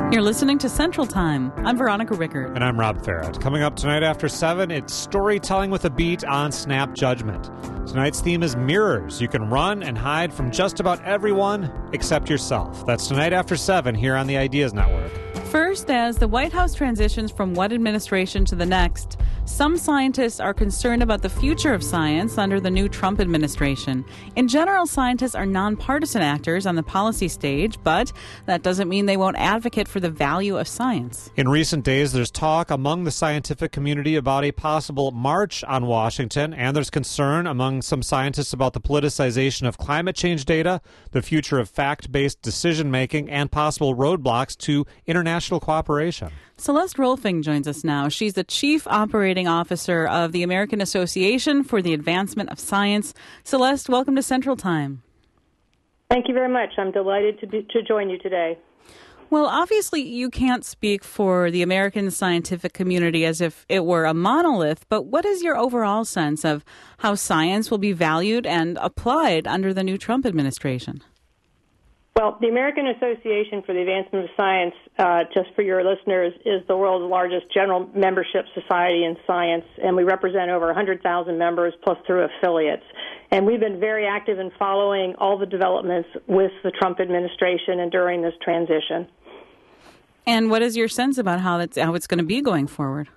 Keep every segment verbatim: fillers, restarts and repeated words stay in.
You're listening to Central Time. I'm Veronica Rickert. And I'm Rob Farrett. Coming up tonight after seven, it's storytelling with a beat on Snap Judgment. Tonight's theme is mirrors. You can run and hide from just about everyone except yourself. That's tonight after seven here on the Ideas Network. First, as the White House transitions from one administration to the next, some scientists are concerned about the future of science under the new Trump administration. In general, scientists are nonpartisan actors on the policy stage, but that doesn't mean they won't advocate for the value of science. In recent days, there's talk among the scientific community about a possible march on Washington, and there's concern among some scientists about the politicization of climate change data, the future of fact-based decision-making, and possible roadblocks to international cooperation. Celeste Rolfing joins us now. She's the Chief Operating Officer of the American Association for the Advancement of Science. Celeste, welcome to Central Time. Thank you very much. I'm delighted to be, to join you today. Well, obviously, you can't speak for the American scientific community as if it were a monolith, but what is your overall sense of how science will be valued and applied under the new Trump administration? Well, the American Association for the Advancement of Science, uh, just for your listeners, is the world's largest general membership society in science, and we represent over one hundred thousand members plus through affiliates. And we've been very active in following all the developments with the Trump administration and during this transition. And what is your sense about how it's, how it's going to be going forward?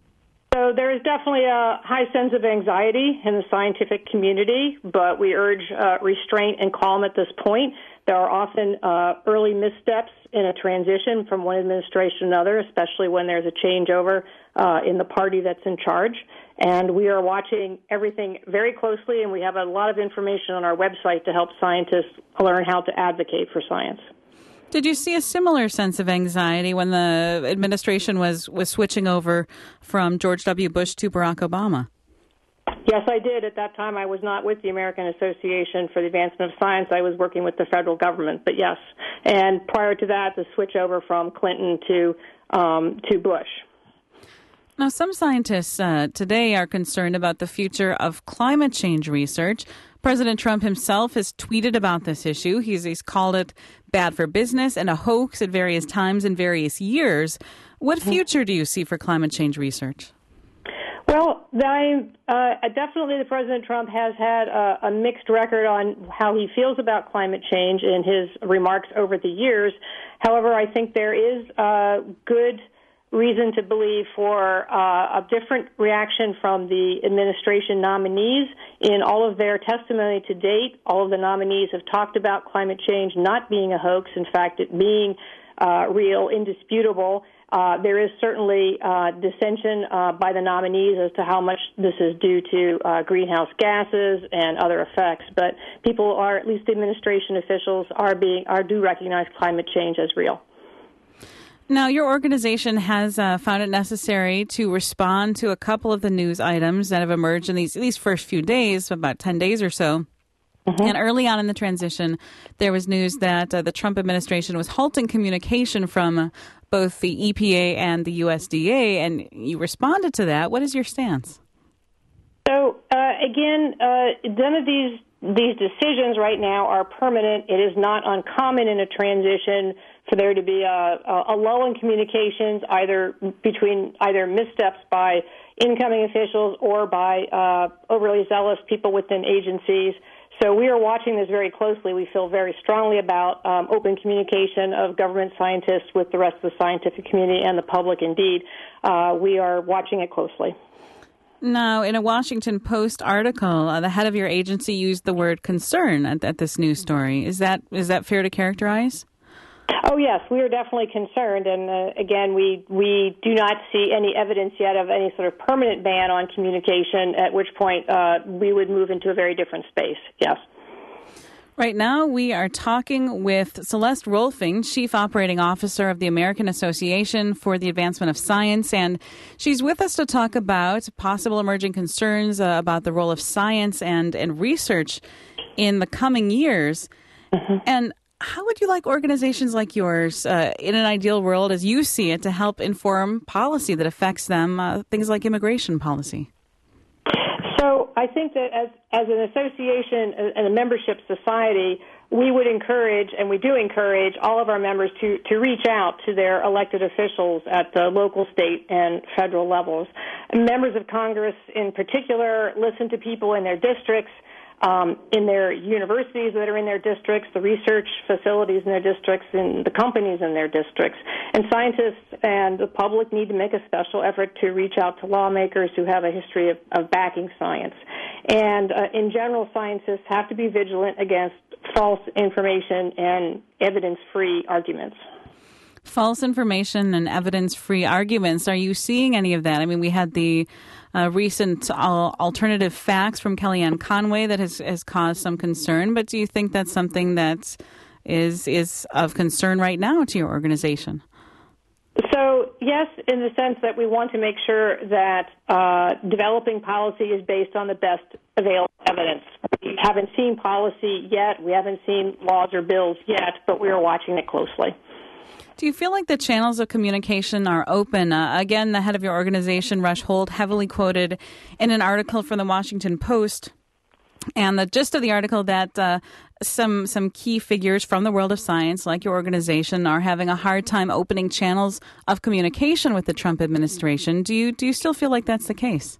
So there is definitely a high sense of anxiety in the scientific community, but we urge uh, restraint and calm at this point. There are often uh, early missteps in a transition from one administration to another, especially when there's a changeover uh, in the party that's in charge. And we are watching everything very closely, and we have a lot of information on our website to help scientists learn how to advocate for science. Did you see a similar sense of anxiety when the administration was, was switching over from George W. Bush to Barack Obama? Yes, I did. At that time, I was not with the American Association for the Advancement of Science. I was working with the federal government, but yes. And prior to that, the switch over from Clinton to um, to Bush. Now, some scientists uh, today are concerned about the future of climate change research. President Trump himself has tweeted about this issue. He's, he's called it bad for business and a hoax at various times in various years. What future do you see for climate change research? Well, I, uh, definitely the President Trump has had a, a mixed record on how he feels about climate change in his remarks over the years. However, I think there is uh, good reason to believe for uh, a different reaction from the administration nominees. In all of their testimony to date, all of the nominees have talked about climate change not being a hoax, in fact, it being uh, real, indisputable. Uh, there is certainly uh, dissension uh, by the nominees as to how much this is due to uh, greenhouse gases and other effects, but people are, at least administration officials, are being are do recognize climate change as real. Now, your organization has uh, found it necessary to respond to a couple of the news items that have emerged in these, these first few days, about ten days or so. Mm-hmm. And early on in the transition, there was news that uh, the Trump administration was halting communication from uh, both the E P A and the U S D A, and you responded to that. What is your stance? So, uh, again, uh, none of these these decisions right now are permanent. It is not uncommon in a transition for there to be a, a lull in communications, either between either missteps by incoming officials or by uh, overly zealous people within agencies. So we are watching this very closely. We feel very strongly about um, open communication of government scientists with the rest of the scientific community and the public. Indeed, uh, we are watching it closely. Now, in a Washington Post article, uh, the head of your agency used the word concern at, at this news story. Is that is that fair to characterize? Oh, yes, we are definitely concerned. And, uh, again, we, we do not see any evidence yet of any sort of permanent ban on communication, at which point uh, we would move into a very different space, yes. Right now, we are talking with Celeste Rolfing, Chief Operating Officer of the American Association for the Advancement of Science, and she's with us to talk about possible emerging concerns uh, about the role of science and, and research in the coming years. Mm-hmm. And how would you like organizations like yours, uh, in an ideal world, as you see it, to help inform policy that affects them, uh, things like immigration policy? So I think that as as an association and a membership society, we would encourage, and we do encourage, all of our members to, to reach out to their elected officials at the local, state, and federal levels. And members of Congress, in particular, listen to people in their districts, um, in their universities that are in their districts, the research facilities in their districts, and the companies in their districts. And scientists and the public need to make a special effort to reach out to lawmakers who have a history of, of backing science. And uh, in general, scientists have to be vigilant against false information and evidence-free arguments. False information and evidence-free arguments. Are you seeing any of that? I mean, we had the uh, recent uh, alternative facts from Kellyanne Conway that has, has caused some concern, but do you think that's something that is is of concern right now to your organization? So, yes, in the sense that we want to make sure that uh, developing policy is based on the best available evidence. We haven't seen policy yet. We haven't seen laws or bills yet, but we are watching it closely. Do you feel like the channels of communication are open? Uh, again, the head of your organization, Rush Holt, heavily quoted in an article from the Washington Post. And the gist of the article that uh, some some key figures from the world of science, like your organization, are having a hard time opening channels of communication with the Trump administration. Do you do you still feel like that's the case?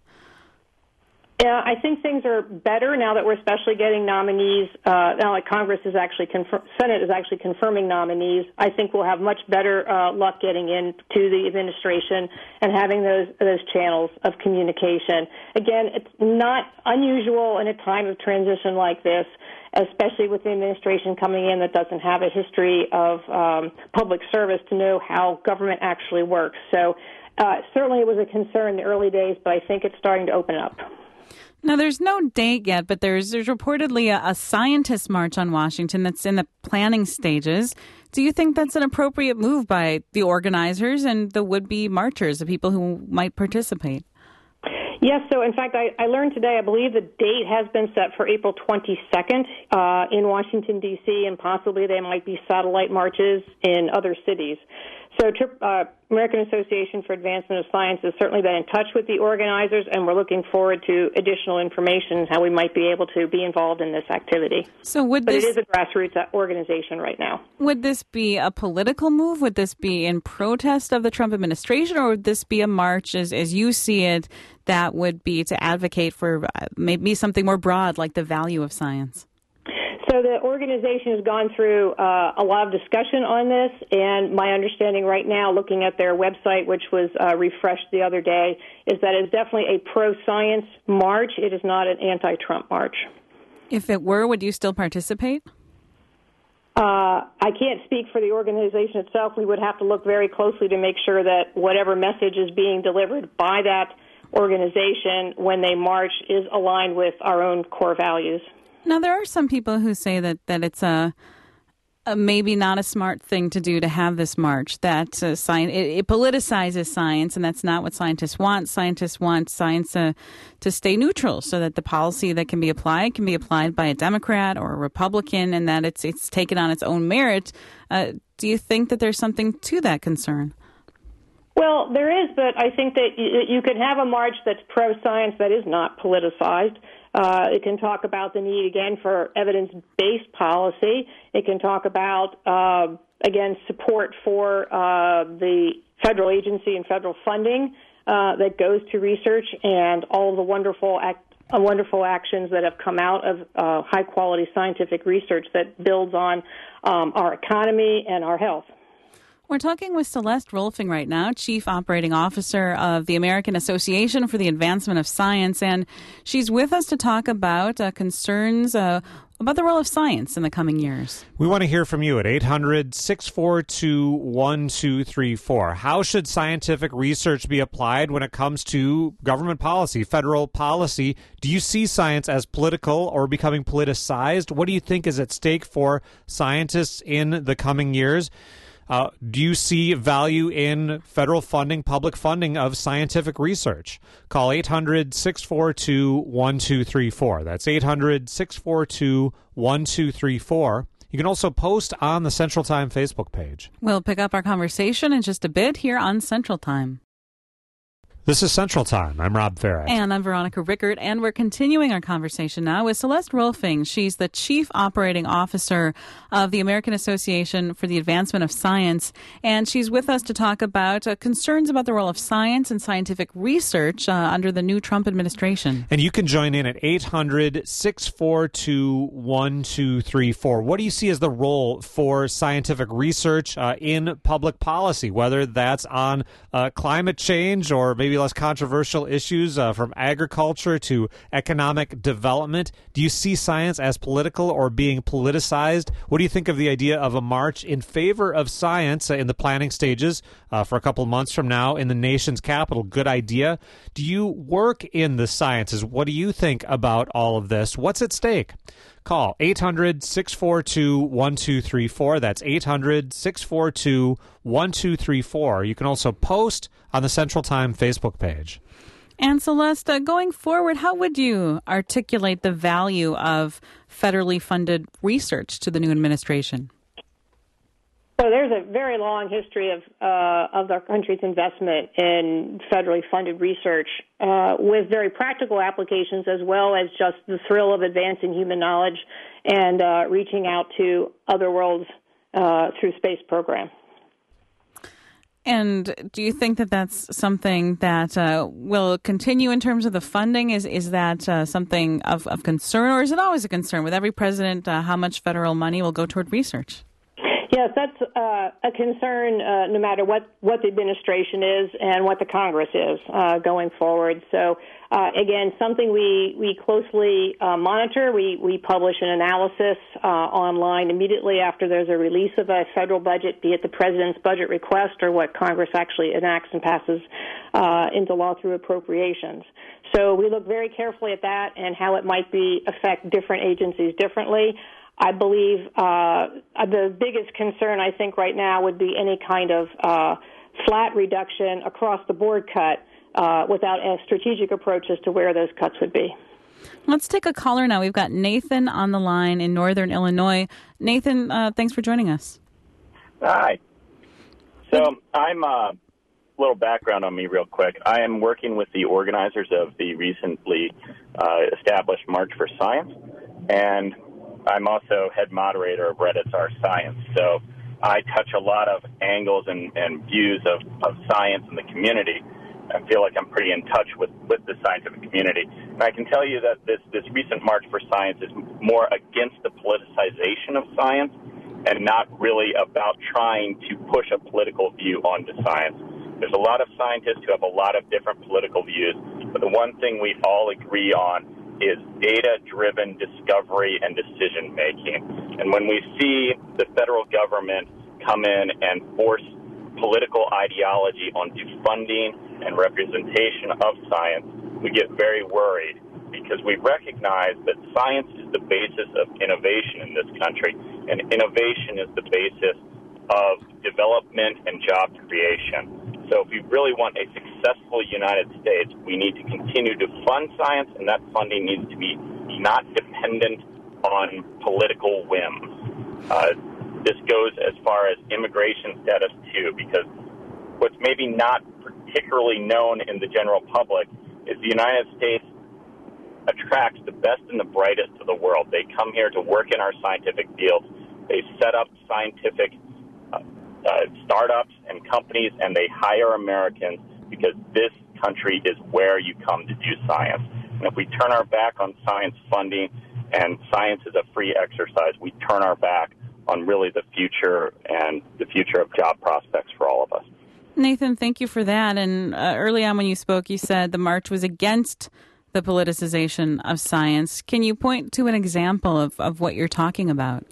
Yeah, I think things are better now that we're especially getting nominees. Uh, now that Congress is actually confir- Senate is actually confirming nominees. I think we'll have much better uh, luck getting into the administration and having those those channels of communication. Again, it's not unusual in a time of transition like this, especially with the administration coming in that doesn't have a history of um, public service, to know how government actually works. So uh, certainly it was a concern in the early days, but I think it's starting to open up. Now, there's no date yet, but there's there's reportedly a, a scientist march on Washington that's in the planning stages. Do you think that's an appropriate move by the organizers and the would-be marchers, the people who might participate? Yes, so in fact, I, I learned today, I believe the date has been set for April twenty-second uh, in Washington, D C, and possibly there might be satellite marches in other cities. So uh, American Association for Advancement of Science has certainly been in touch with the organizers, and we're looking forward to additional information how we might be able to be involved in this activity. So would but this, it is a grassroots organization right now. Would this be a political move? Would this be in protest of the Trump administration, or would this be a march, as, as you see it, that would be to advocate for maybe something more broad, like the value of science? So the organization has gone through uh, a lot of discussion on this, and my understanding right now, looking at their website, which was uh, refreshed the other day, is that it's definitely a pro-science march. It is not an anti-Trump march. If it were, would you still participate? Uh, I can't speak for the organization itself. We would have to look very closely to make sure that whatever message is being delivered by that organization when they march is aligned with our own core values. Now, there are some people who say that, that it's a, a maybe not a smart thing to do to have this march, that uh, science, it, it politicizes science, and that's not what scientists want. Scientists want science uh, to stay neutral so that the policy that can be applied can be applied by a Democrat or a Republican, and that it's it's taken on its own merit. Uh, do you think that there's something to that concern? Well, there is, but I think that you, you could have a march that's pro-science that is not politicized. Uh, it can talk about the need, again, for evidence-based policy. It can talk about, uh, again, support for uh, the federal agency and federal funding uh, that goes to research and all the wonderful act- uh, wonderful actions that have come out of uh, high-quality scientific research that builds on um, our economy and our health. We're talking with Celeste Rolfing right now, Chief Operating Officer of the American Association for the Advancement of Science, and she's with us to talk about uh, concerns uh, about the role of science in the coming years. We want to hear from you at eight hundred, six four two, one two three four. How should scientific research be applied when it comes to government policy, federal policy? Do you see science as political or becoming politicized? What do you think is at stake for scientists in the coming years? Uh, do you see value in federal funding, public funding of scientific research? Call eight hundred, six four two, one two three four. That's eight hundred, six four two, one two three four. You can also post on the Central Time Facebook page. We'll pick up our conversation in just a bit here on Central Time. This is Central Time. I'm Rob Farah. And I'm Veronica Rickert, and we're continuing our conversation now with Celeste Rolfing. She's the Chief Operating Officer of the American Association for the Advancement of Science, and she's with us to talk about uh, concerns about the role of science and scientific research uh, under the new Trump administration. And you can join in at eight hundred, six four two, one two three four. What do you see as the role for scientific research uh, in public policy, whether that's on uh, climate change or maybe less controversial issues uh, from agriculture to economic development? Do you see science as political or being politicized? What do you think of the idea of a march in favor of science uh, in the planning stages uh, for a couple of months from now in the nation's capital? Good idea. Do you work in the sciences? What do you think about all of this? What's at stake? Call eight hundred, six four two, one two three four. That's eight hundred, six four two, one two three four. You can also post on the Central Time Facebook page. And Celeste, uh, going forward, how would you articulate the value of federally funded research to the new administration? So there's a very long history of uh, of our country's investment in federally funded research uh, with very practical applications as well as just the thrill of advancing human knowledge and uh, reaching out to other worlds uh, through space program. And do you think that that's something that uh, will continue in terms of the funding? Is is that uh, something of, of concern, or is it always a concern with every president uh, how much federal money will go toward research? Yes, that's uh, a concern uh, no matter what, what the administration is and what the Congress is uh, going forward. So, uh, again, something we, we closely uh, monitor. We, we publish an analysis uh, online immediately after there's a release of a federal budget, be it the president's budget request or what Congress actually enacts and passes uh, into law through appropriations. So we look very carefully at that and how it might be affect different agencies differently. I believe uh, the biggest concern, I think, right now would be any kind of uh, flat reduction across the board cut uh, without a strategic approach as to where those cuts would be. Let's take a caller now. We've got Nathan on the line in Northern Illinois. Nathan, uh, thanks for joining us. Hi. So I'm a uh, little background on me real quick. I am working with the organizers of the recently uh, established March for Science, and I'm also head moderator of Reddit's Our Science, so I touch a lot of angles and, and views of, of science in the community. I feel like I'm pretty in touch with, with the scientific community. And I can tell you that this, this recent March for Science is more against the politicization of science and not really about trying to push a political view onto science. There's a lot of scientists who have a lot of different political views, but the one thing we all agree on is data-driven discovery and decision-making. And when we see the federal government come in and force political ideology onto funding and representation of science, we get very worried because we recognize that science is the basis of innovation in this country, and innovation is the basis of development and job creation. So if we really want a successful United States, we need to continue to fund science, and that funding needs to be not dependent on political whims. Uh, this goes as far as immigration status, too, because what's maybe not particularly known in the general public is the United States attracts the best and the brightest of the world. They come here to work in our scientific fields. They set up scientific uh, Uh, startups and companies, and they hire Americans because this country is where you come to do science. And if we turn our back on science funding and science is a free exercise, we turn our back on really the future and the future of job prospects for all of us. Nathan, thank you for that. And uh, early on when you spoke, you said the march was against the politicization of science. Can you point to an example of, of what you're talking about?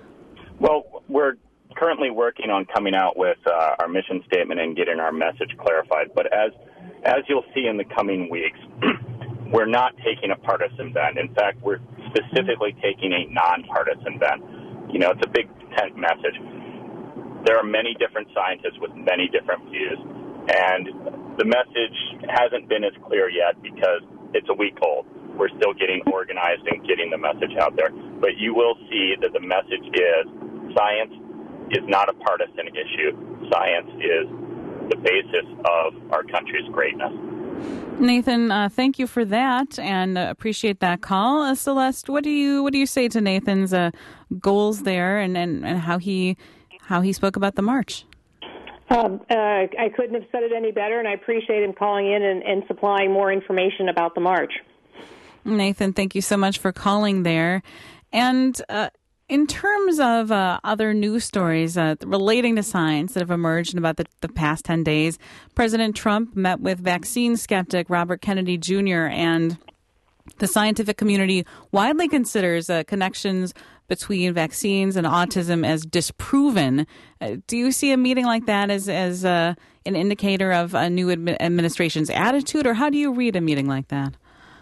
Well, we're currently working on coming out with uh, our mission statement and getting our message clarified. But as as you'll see in the coming weeks, we're not taking a partisan bend. In fact, we're specifically taking a nonpartisan bend. You know, it's a big tent message. There are many different scientists with many different views, and the message hasn't been as clear yet because it's a week old. We're still getting organized and getting the message out there. But you will see that the message is science is not a partisan issue. Science is the basis of our country's greatness. Nathan, uh, thank you for that, and uh, appreciate that call. Uh, Celeste, what do you what do you say to Nathan's uh, goals there, and, and, and how he how he spoke about the march? Um, uh, I couldn't have said it any better, and I appreciate him calling in and, and supplying more information about the march. Nathan, thank you so much for calling there. And uh, in terms of uh, other news stories uh, relating to science that have emerged in about the, the past ten days, President Trump met with vaccine skeptic Robert Kennedy Junior, and the scientific community widely considers uh, connections between vaccines and autism as disproven. Uh, do you see a meeting like that as, as uh, an indicator of a new admi- administration's attitude, or how do you read a meeting like that?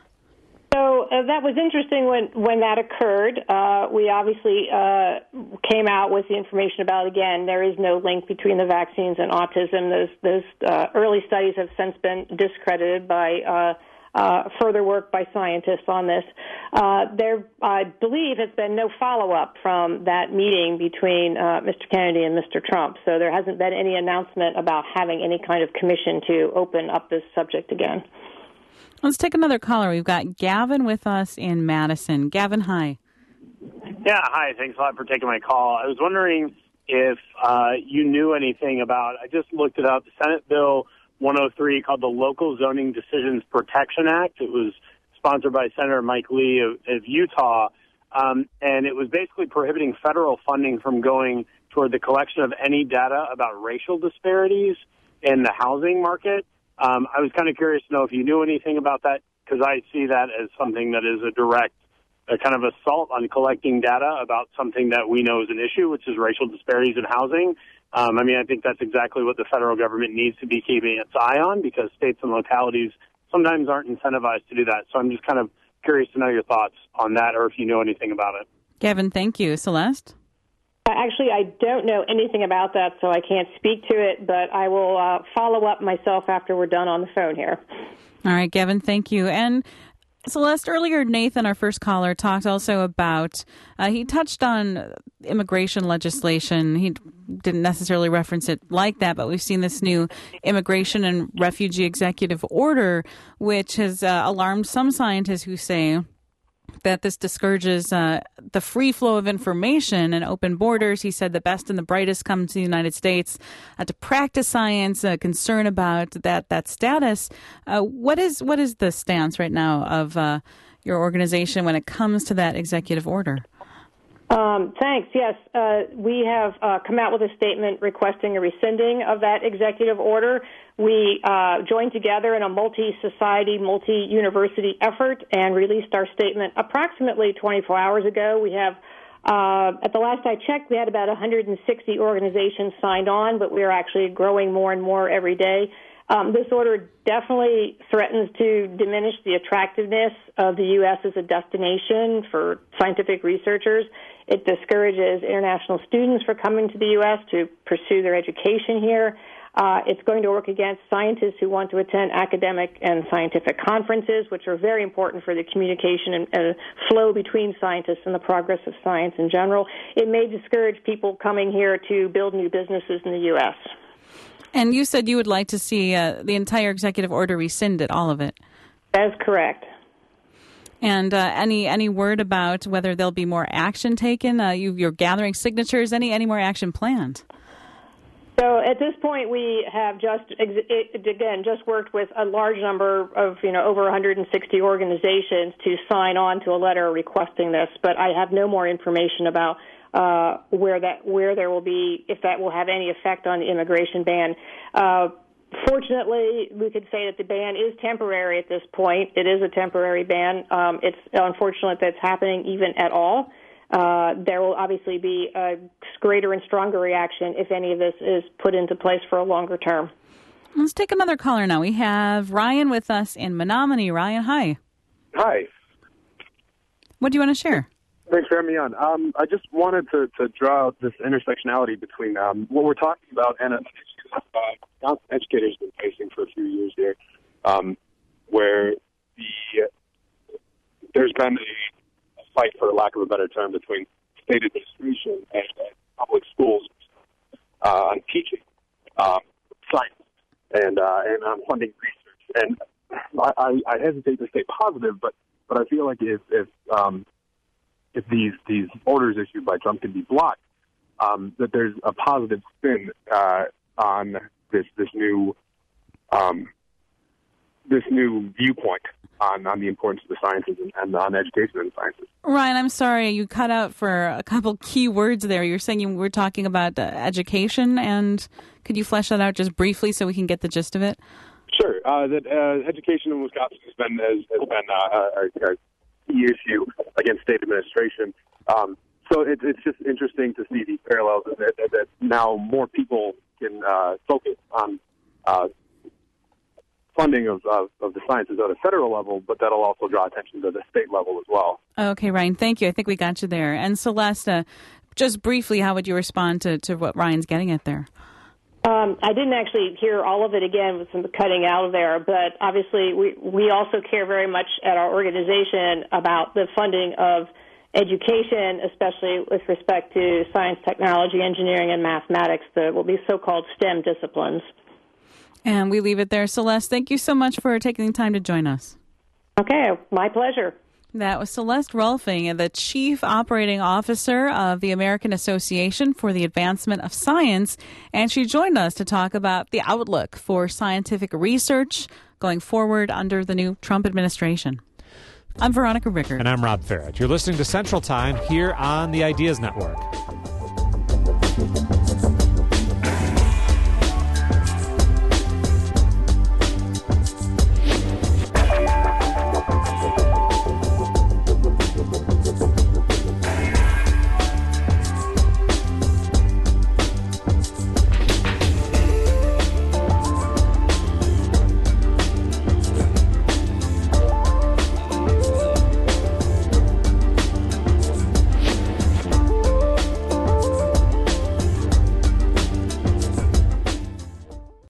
So uh, that was interesting when, when that occurred. Uh, we obviously uh, came out with the information about, again, there is no link between the vaccines and autism. Those, those uh, early studies have since been discredited by uh, uh, further work by scientists on this. Uh, there, I believe, has been no follow-up from that meeting between uh, Mister Kennedy and Mister Trump. So there hasn't been any announcement about having any kind of commission to open up this subject again. Let's take another caller. We've got Gavin with us in Madison. Gavin, hi. Yeah, hi. Thanks a lot for taking my call. I was wondering if uh, you knew anything about, I just looked it up, Senate Bill one oh three called the Local Zoning Decisions Protection Act. It was sponsored by Senator Mike Lee of, of Utah, um, and it was basically prohibiting federal funding from going toward the collection of any data about racial disparities in the housing market. Um, I was kind of curious to know if you knew anything about that, because I see that as something that is a direct a kind of assault on collecting data about something that we know is an issue, which is racial disparities in housing. Um, I mean, I think that's exactly what the federal government needs to be keeping its eye on, because states and localities sometimes aren't incentivized to do that. So I'm just kind of curious to know your thoughts on that, or if you know anything about it. Gavin, thank you. Celeste? Actually, I don't know anything about that, so I can't speak to it, but I will uh, follow up myself after we're done on the phone here. All right, Gavin, thank you. And Celeste, earlier, Nathan, our first caller, talked also about, uh, he touched on immigration legislation. He didn't necessarily reference it like that, but we've seen this new immigration and refugee executive order, which has uh, alarmed some scientists who say that this discourages uh, the free flow of information and open borders. He said the best and the brightest come to the United States uh, to practice science, a concern about that that status. Uh, what is what is the stance right now of uh, your organization when it comes to that executive order? Um, thanks. Yes, uh, we have uh, come out with a statement requesting a rescinding of that executive order. We uh, joined together in a multi-society, multi-university effort and released our statement approximately twenty-four hours ago. We have, uh, at the last I checked, we had about one hundred sixty organizations signed on, but we are actually growing more and more every day. Um, this order definitely threatens to diminish the attractiveness of the U S as a destination for scientific researchers. It discourages international students from coming to the U S to pursue their education here. Uh, it's going to work against scientists who want to attend academic and scientific conferences, which are very important for the communication and, and flow between scientists and the progress of science in general. It may discourage people coming here to build new businesses in the U S. And you said you would like to see uh, the entire executive order rescinded, all of it. That is correct. And uh, any any word about whether there'll be more action taken? Uh, you, you're gathering signatures. Any any more action planned? So at this point, we have just, again, just worked with a large number of, you know, over one hundred sixty organizations to sign on to a letter requesting this. But I have no more information about uh, where that where there will be, if that will have any effect on the immigration ban. Uh, Fortunately, we could say that the ban is temporary at this point. It is a temporary ban. Um, it's unfortunate that it's happening even at all. Uh, there will obviously be a greater and stronger reaction if any of this is put into place for a longer term. Let's take another caller now. We have Ryan with us in Menominee. Ryan, hi. Hi. What do you want to share? Thanks for having me on. Um, I just wanted to, to draw out this intersectionality between um, what we're talking about and an issue that uh, educators have been facing for a few years here, um, where the there's been a, a fight, for lack of a better term, between state administration and uh, public schools uh, on teaching um, science and uh, and on funding research. And I, I, I hesitate to say positive, but, but I feel like if if um, if these these orders issued by Trump can be blocked, um, that there's a positive spin uh, on this this new um, this new viewpoint on, on the importance of the sciences and, and on education and sciences. Ryan, I'm sorry, you cut out for a couple key words there. You're saying you were talking about uh, education, and could you flesh that out just briefly so we can get the gist of it? Sure. Uh, that uh, education in Wisconsin has been has, has been uh, a, a key issue against state administration. Um, so it, it's just interesting to see these parallels that, that, that now more people can uh, focus on uh, funding of, of, of the sciences at a federal level, but that'll also draw attention to the state level as well. Okay, Ryan, thank you. I think we got you there. And Celeste, uh, just briefly, how would you respond to, to what Ryan's getting at there? Um, I didn't actually hear all of it again with some cutting out of there, but obviously we, we also care very much at our organization about the funding of education, especially with respect to science, technology, engineering, and mathematics, the what will be so-called STEM disciplines. And we leave it there. Celeste, thank you so much for taking the time to join us. Okay, my pleasure. That was Celeste Rolfing, the Chief Operating Officer of the American Association for the Advancement of Science, and she joined us to talk about the outlook for scientific research going forward under the new Trump administration. I'm Veronica Rickert. And I'm Rob Farrett. You're listening to Central Time here on the Ideas Network.